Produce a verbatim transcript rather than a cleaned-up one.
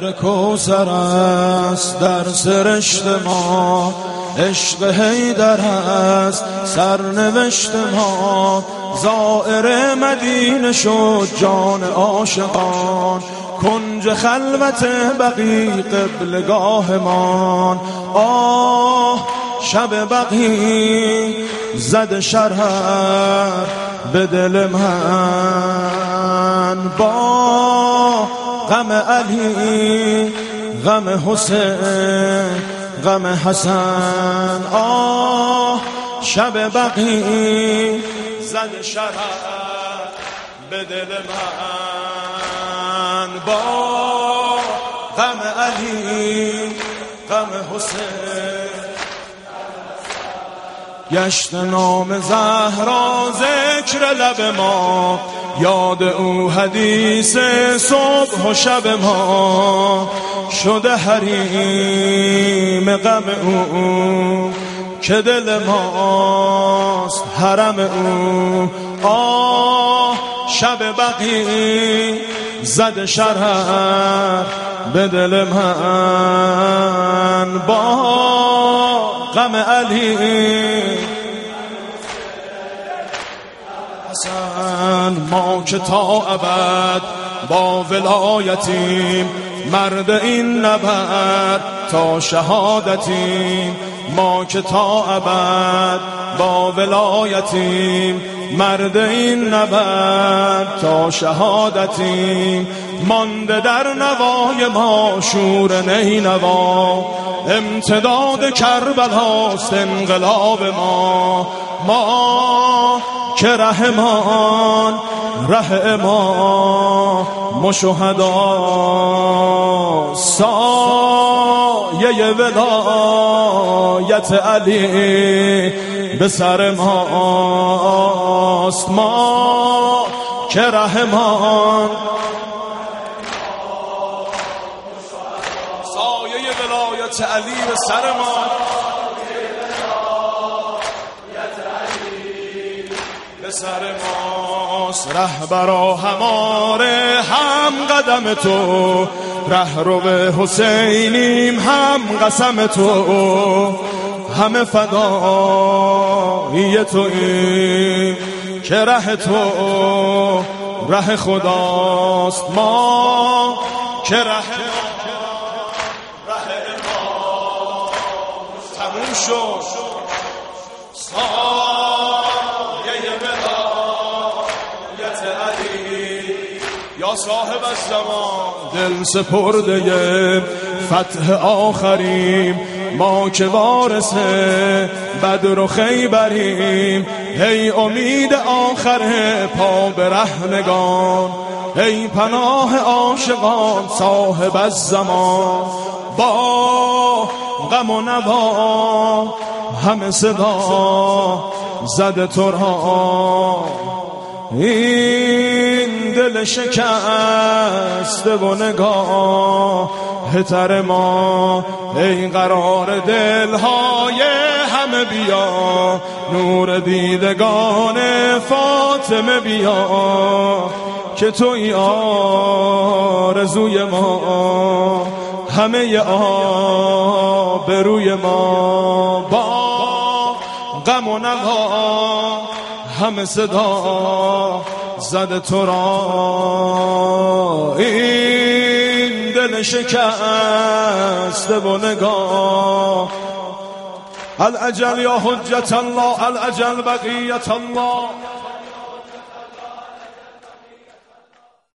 قدر کوثر است در سرشت ما، عشق حیدر است سرنوشت ما. زائر مدینه شد جان عاشقان، کنج خلوت بقی قبلگاهمان. آه شب بقی زد شرر به دل من، با غم علی غم حسین غم حسن. آه شب بقی زد شرر به دل من، با غم علی غم حسین. گشت نام زهرا ذکر لب ما، یاد او حدیث صبح و شب ما. شده حریم غم او که دل ماست حرم او. آه شب بقی زد شرر به دل من، با غم علی حسن. ما که تا ابد با ولایتیم، مرد این نبرد تا شهادتیم. ما که تا ابد با ولایتیم، مرد این نبرد تا شهادتیم. مانده در نوای ما شور نینوا، امتداد کربلاست انقلاب ما. ما که رحمان ره ما مشهدا، سایه ولایت علی به سر ماست. ما که رحمان سایه ولایت علی به سر ما، به سر ماست. رهبرا هماره هم قدم تو، ره رو به حسینیم هم قسم تو. همه فدایی توییم که ره تو ره خداست. ما که ره ره ما تموم شد، یا صاحب الزمان دل سپرده فتح آخریم. ما که وارث بدر و خیبریم، ای امید آخر پا به رهنگان، ای پناه عاشقان صاحب الزمان. با غم و نوا همه صدا زد تو را، این دل شکسته و نگاه تر ما. ای قرار دلهای همه بیا، نور دیدگان فاطمه بیا. که توی آرزوی ما، همه آبروی ما. با غم و نوا همه صدا زد تو را، این دل شکسته و نگاه. الاجل یا حجت الله، الاجل بقیت الله.